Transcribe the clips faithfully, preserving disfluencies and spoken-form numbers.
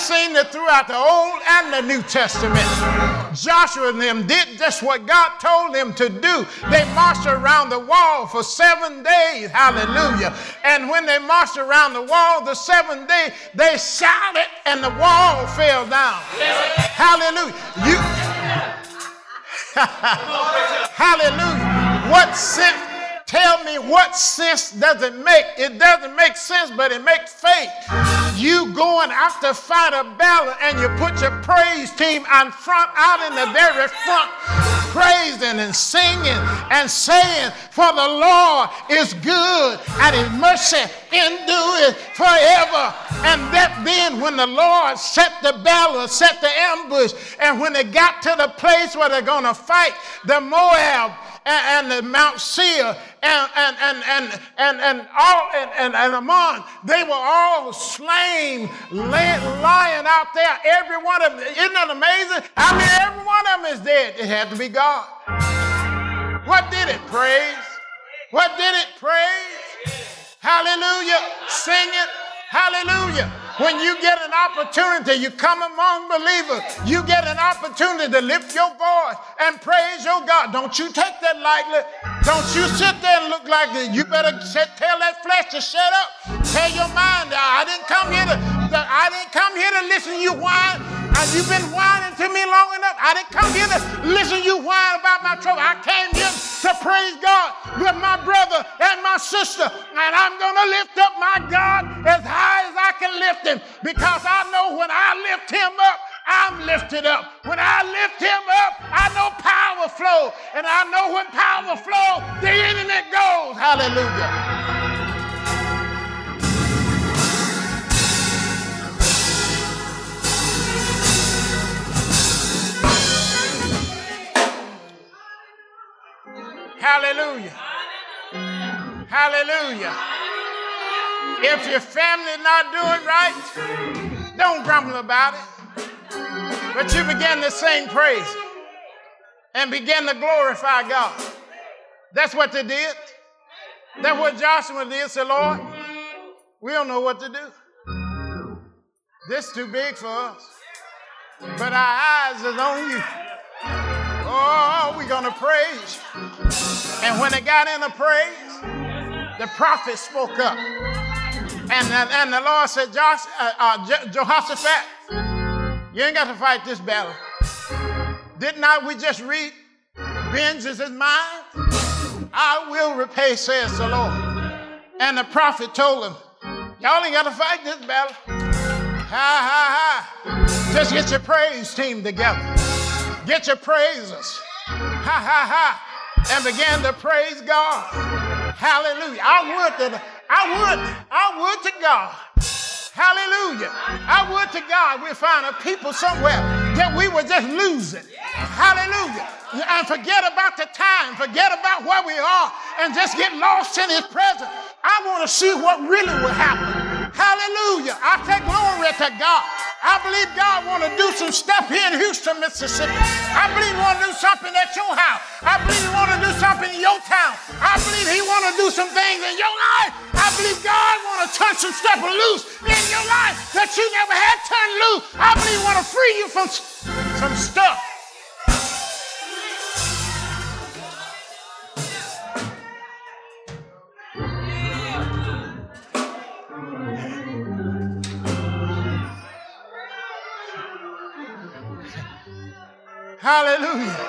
seen that throughout the Old and the New Testament, Joshua and them did just what God told them to do. They marched around the wall for seven days. Hallelujah. And when they marched around the wall the seventh day, they shouted and the wall fell down. Hallelujah. You, hallelujah. What sense? Tell me what sense does it make? It doesn't make sense, but it makes faith. You going out to fight a battle and you put your praise team out front, out in the very front, praising and singing and saying, for the Lord is good and his mercy endureth forever. And that then when the Lord set the battle, set the ambush, and when they got to the place where they're going to fight the Moab, and, and the Mount Seir and and and and and and all and, and, and Ammon, they were all slain, lay, lying out there. Every one of them, isn't that amazing? I mean, every one of them is dead. It had to be God. What did it? Praise. What did it? Praise. Hallelujah. Sing it. Hallelujah. When you get an opportunity, you come among believers, you get an opportunity to lift your voice and praise your God. Don't you take that lightly. Don't you sit there and look like this. You better tell that flesh to shut up. Tell your mind, I didn't come here to, I didn't come here to listen to you whine. And you've been whining to me long enough. I didn't come here to listen to you whine about my trouble. I came here to praise God with my brother and my sister. And I'm going to lift up my God as high as I can lift him. Because I know when I lift him up, I'm lifted up. When I lift him up, I know power flow. And I know when power flows, the enemy goes. Hallelujah. Hallelujah. Hallelujah. If your family not doing right, don't grumble about it. But you begin to sing praise and begin to glorify God. That's what they did. That's what Joshua did. Say, Lord, we don't know what to do. This is too big for us. But our eyes is on you. Oh, we're going to praise. And when they got into praise, the prophet spoke up. And, and, and the Lord said, Josh, uh, uh, Je- Jehoshaphat, you ain't got to fight this battle. Did not we just read, vengeance is mine? I will repay, says the Lord. And the prophet told him, y'all ain't got to fight this battle. Ha, ha, ha. Just get your praise team together. Get your praisers. Ha, ha, ha. And began to praise God. Hallelujah. I would to, I would, I would to God. Hallelujah. I would to God we'd find a people somewhere that we would just lose it. Hallelujah. And forget about the time, forget about where we are, and just get lost in his presence. I want to see what really will happen. Hallelujah. I say glory to God. I believe God want to do some stuff here in Houston, Mississippi. I believe he want to do something at your house. I believe he want to do something in your town. I believe he want to do some things in your life. I believe God want to turn some stuff loose in your life that you never had turned loose. I believe he want to free you from some stuff. Hallelujah.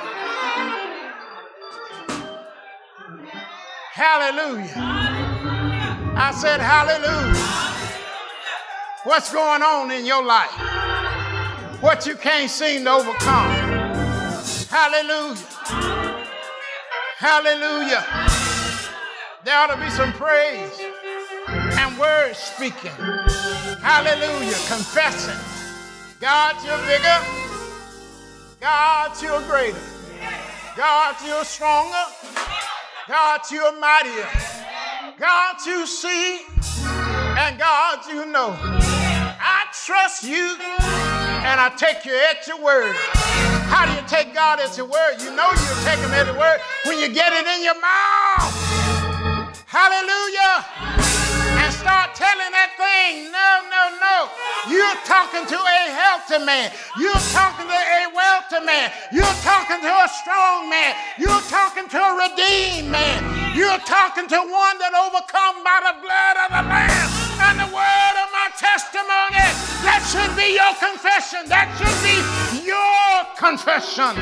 Hallelujah. I said hallelujah. What's going on in your life? What you can't seem to overcome. Hallelujah. Hallelujah. There ought to be some praise and word speaking. Hallelujah. Confessing. God, you're bigger. God, you're greater. God, you're stronger. God, you're mightier. God, you see. And God, you know. I trust you and I take you at your word. How do you take God at your word? You know you take him at your word when you get it in your mouth. Hallelujah. And start telling that thing, no, no, no. You're talking to a healthy man. You're talking to a wealthy man. You're talking to a strong man. You're talking to a redeemed man. You're talking to one that overcome by the blood of the Lamb and the word of my testimony. That should be your confession. That should be your confession.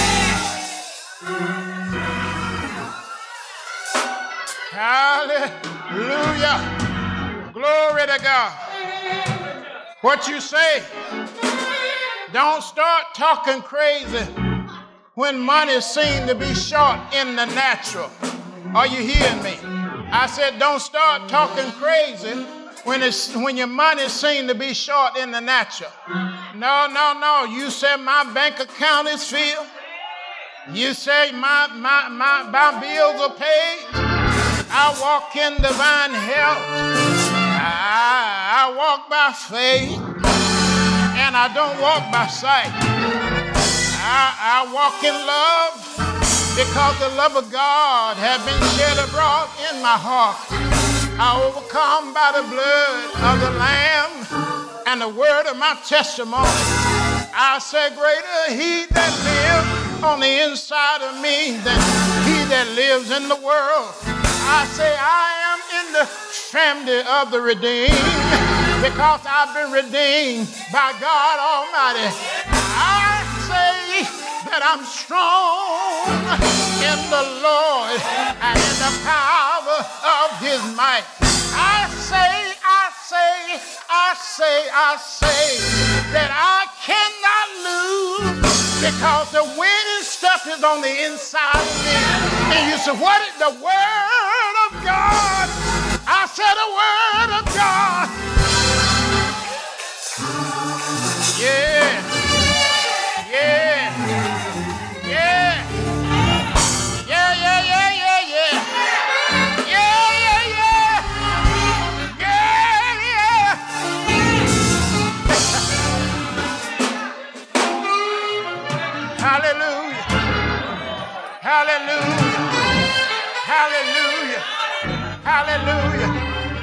Hallelujah. Glory to God. What you say, don't start talking crazy when money seems to be short in the natural. Are you hearing me? I said don't start talking crazy when it's when your money seems to be short in the natural. No, no, no. You said my bank account is filled. You say my my my, my bills are paid. I walk in divine health. I, I walk by faith, and I don't walk by sight. I, I walk in love because the love of God has been shed abroad in my heart. I overcome by the blood of the Lamb and the word of my testimony. I say greater he that lives on the inside of me than he that lives in the world. I say I am in the family of the redeemed because I've been redeemed by God Almighty. I say that I'm strong in the Lord and in the power of his might. I say, I say, I say, I say that I cannot lose because the winning stuff is on the inside of me. And you say, what is the word of God? I said the word of God. Yeah. Yeah. Yeah. Yeah, yeah, yeah, yeah, yeah. Yeah, yeah, yeah. Yeah, yeah. Hallelujah. Hallelujah. Hallelujah. Hallelujah.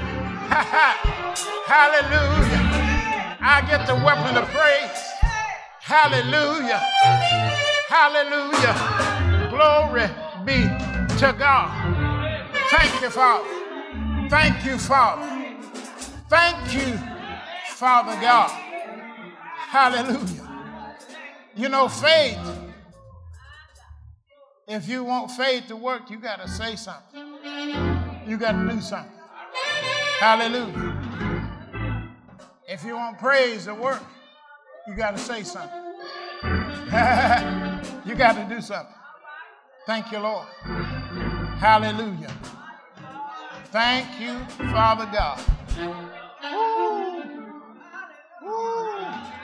Hallelujah. I get the weapon of praise. Hallelujah. Hallelujah. Glory be to God. Thank you, Father. Thank you, Father. Thank you, Father God. Hallelujah. You know, faith, if you want faith to work, you got to say something. You got to do something. Hallelujah. If you want praise to work, you got to say something. You got to do something. Thank you, Lord. Hallelujah. Thank you, Father God. Woo. Woo.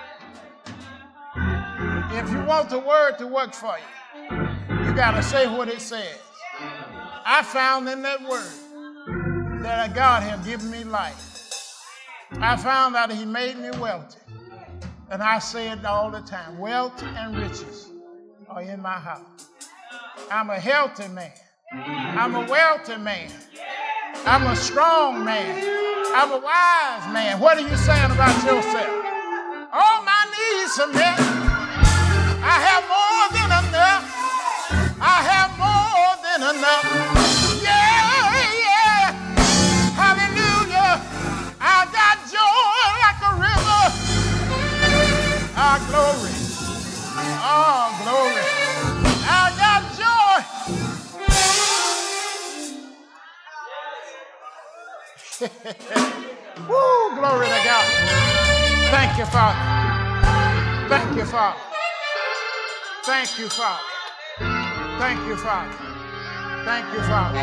If you want the word to work for you, you got to say what it says. I found in that word that God had given me life. I found out he made me wealthy. And I say it all the time. Wealth and riches are in my house. I'm a healthy man. I'm a wealthy man. I'm a strong man. I'm a wise man. What are you saying about yourself? All my needs are met. I have more than enough. I have more than enough. Yeah, yeah. Hallelujah. I got joy like a river. Ah, glory. Oh, glory. I got joy. Woo, glory to God. Thank you, Father. Thank you, Father. Thank you, Father. Thank you, Father. Thank you, Father.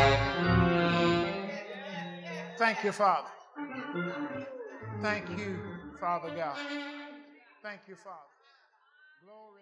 Thank you, Father. Thank you, Father God. Thank you, Father. Glory.